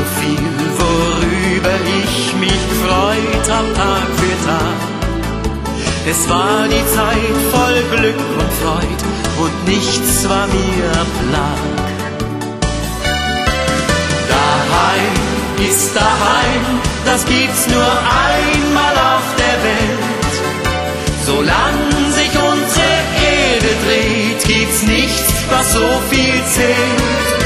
viel, worüber ich mich gefreut hab Tag für Tag. Es war die Zeit voll Glück und Freud und nichts war mir Plag. Daheim ist daheim, das gibt's nur einmal auf der Welt. Solange sich unsere Erde dreht, gibt's nichts, was so viel zählt.